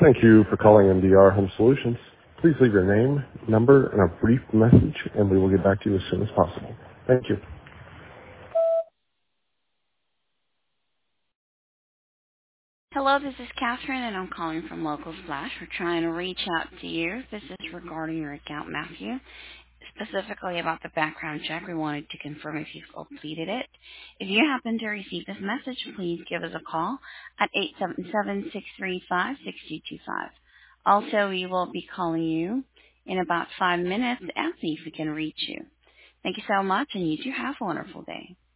Thank you for calling MDR Home Solutions. Please leave your name, number, and a brief message, and we will get back to you as soon as possible. Thank you. Hello, this is Catherine, and I'm calling from Local Splash. We're trying to reach out to you. This is regarding your account, Matthew. Specifically about the background check, we wanted to confirm if you've completed it. If you happen to receive this message, please give us a call at 877-635-6225. Also, we will be calling you in about 5 minutes and see if we can reach you. Thank you so much, and you do have a wonderful day.